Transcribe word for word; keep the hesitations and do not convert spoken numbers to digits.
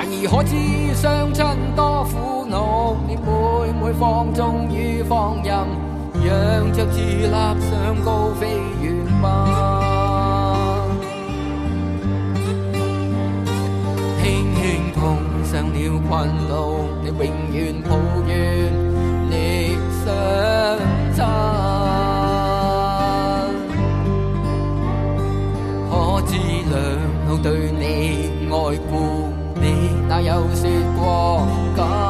然而可知相親多苦惱，你每每放縱與放任，讓着自立上高飛遠吧。輕輕碰上了困惱，你永遠抱怨你相親，可知兩老對你愛顧，你哪有說過？